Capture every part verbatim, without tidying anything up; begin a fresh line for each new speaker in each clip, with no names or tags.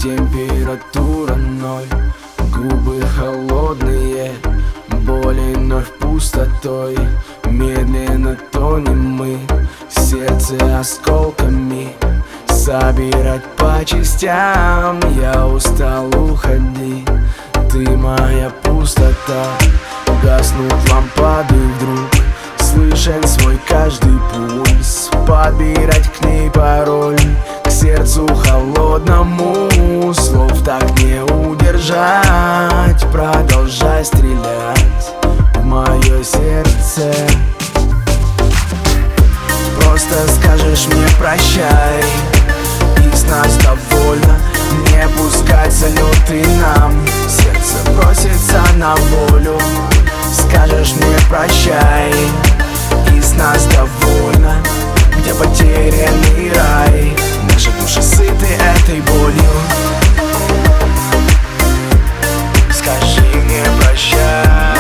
температура ноль, губы холодные, боли вновь пустотой. Медленно тонем мы, сердце осколками собирать по частям. Я устал, уходи, ты моя пустота. Гаснут лампады вдруг, слышен свой каждый пульс. Подбирать к ней пароль, к сердцу холодному. Слов так не удержать, продолжай стрелять в мое сердце. Просто скажешь мне прощай, и с нас довольно. Не пускать салюты нам, сердце просится на волю. Скажешь мне прощай, и с нас довольно. Где потерянный рай, наши души сыты этой болью. Скажи мне прощай,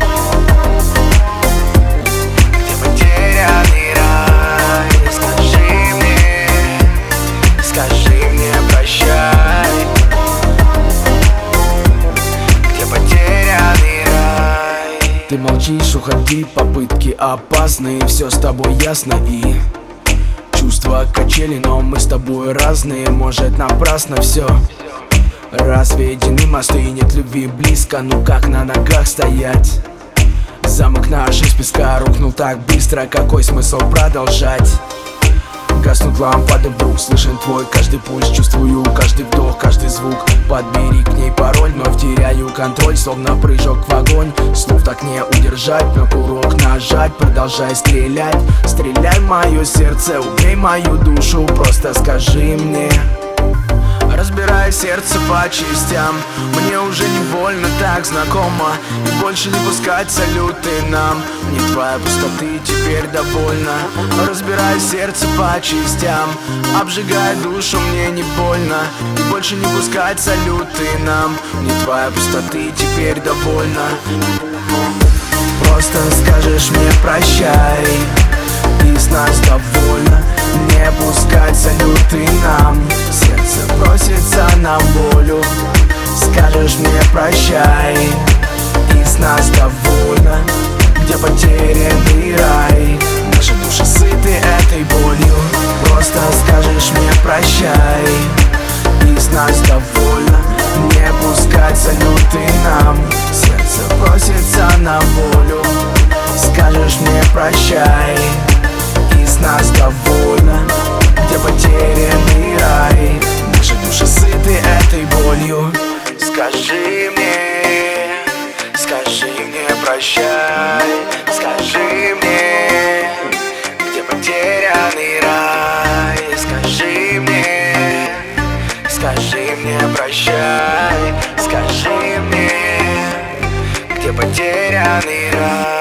где потерянный рай. Скажи мне, скажи мне прощай, где потерянный рай. Ты молчишь, уходи, попытки опасные. Все с тобой ясно и чувства качели, но мы с тобой разные. Может, напрасно все. Разведены мосты и нет любви близко. Ну как на ногах стоять? Замок наш из песка рухнул так быстро. Какой смысл продолжать? Гаснут лампады вдруг, слышен твой каждый пульс. Чувствую каждый вдох, каждый звук. Подбери к ней пароль, вновь теряю контроль, словно прыжок в огонь. Слов так не удержать, на курок нажать. Продолжай стрелять, стреляй в мое сердце, убей мою душу. Просто скажи мне, разбирай сердце по частям. Мне уже не больно, так знакомо. И больше не пускать салюты нам. Мне твоя пустоты теперь довольно. Разбирай сердце по частям, обжигай душу, мне не больно. И больше не пускать салюты нам. Мне твоя пустоты теперь довольно. Просто скажешь мне прощай, и с нас довольно. Не пускать салюты нам, сердце просится на волю. Скажешь мне прощай, и с нас довольно. Где потерянный рай, наши души сыты этой болью. Просто скажешь мне прощай, и с нас довольно. Не пускать салюты нам, сердце просится на волю. Скажешь мне прощай, и с нас довольно. Где потерянный рай, наши души сыты этой болью. Скажи мне, скажи мне прощай. Скажи мне, где потерянный рай. Скажи мне, скажи мне прощай. Скажи мне, где потерянный рай.